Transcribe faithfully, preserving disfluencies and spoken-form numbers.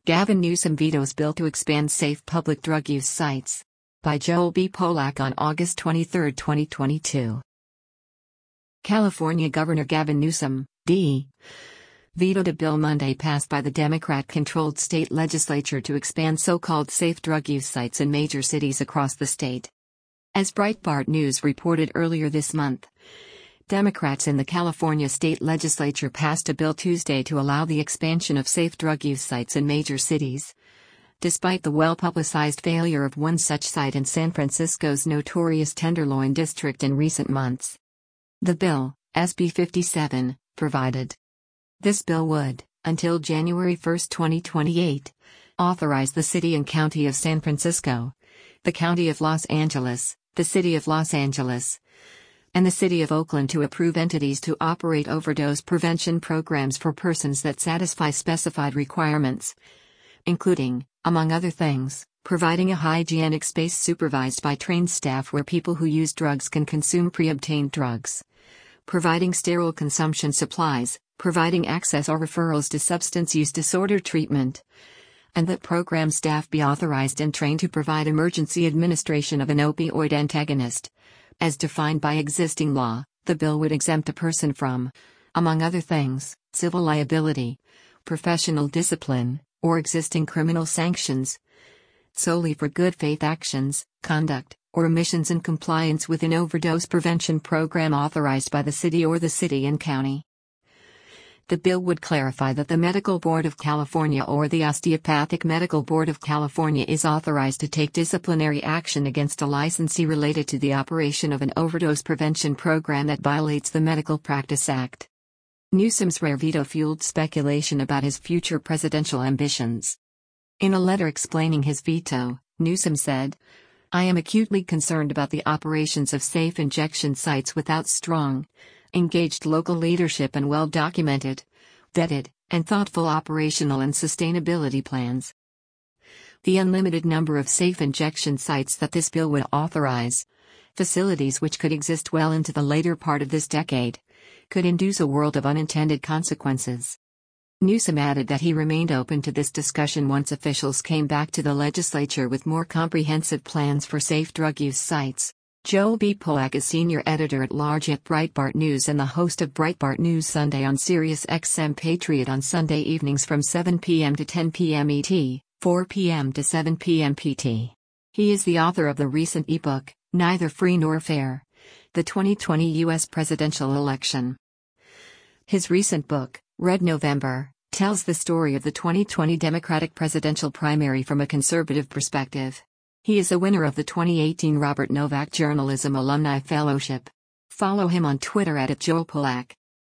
Gavin Newsom vetoes bill to expand safe public drug use sites. By Joel B. Polak on August twenty-third, twenty twenty-two. California Governor Gavin Newsom, D. vetoed a bill Monday passed by the Democrat-controlled state legislature to expand so-called safe drug use sites in major cities across the state. As Breitbart News reported earlier this month, Democrats in the California state legislature passed a bill Tuesday to allow the expansion of safe drug use sites in major cities, despite the well-publicized failure of one such site in San Francisco's notorious Tenderloin district in recent months. The bill, S B fifty-seven, provided. This bill would, until January first, twenty twenty-eight, authorize the city and county of San Francisco, the county of Los Angeles, the city of Los Angeles, and the City of Oakland to approve entities to operate overdose prevention programs for persons that satisfy specified requirements, including, among other things, providing a hygienic space supervised by trained staff where people who use drugs can consume pre-obtained drugs, providing sterile consumption supplies, providing access or referrals to substance use disorder treatment, and that program staff be authorized and trained to provide emergency administration of an opioid antagonist. As defined by existing law, the bill would exempt a person from, among other things, civil liability, professional discipline, or existing criminal sanctions, solely for good faith actions, conduct, or omissions in compliance with an overdose prevention program authorized by the city or the city and county. The bill would clarify that the Medical Board of California or the Osteopathic Medical Board of California is authorized to take disciplinary action against a licensee related to the operation of an overdose prevention program that violates the Medical Practice Act. Newsom's rare veto fueled speculation about his future presidential ambitions. In a letter explaining his veto, Newsom said, "I am acutely concerned about the operations of safe injection sites without strong, engaged local leadership and well-documented, vetted, and thoughtful operational and sustainability plans." The unlimited number of safe injection sites that this bill would authorize, facilities which could exist well into the later part of this decade, could induce a world of unintended consequences. Newsom added that he remained open to this discussion once officials came back to the legislature with more comprehensive plans for safe drug use sites. Joel B. Polak is senior editor-at-large at Breitbart News and the host of Breitbart News Sunday on Sirius X M Patriot on Sunday evenings from seven p m to ten p m E T, four p m to seven p m P T. He is the author of the recent ebook, Neither Free Nor Fair: The twenty twenty U S Presidential Election. His recent book, Red November, tells the story of the twenty twenty Democratic presidential primary from a conservative perspective. He is a winner of the twenty eighteen Robert Novak Journalism Alumni Fellowship. Follow him on Twitter at Joel Polak.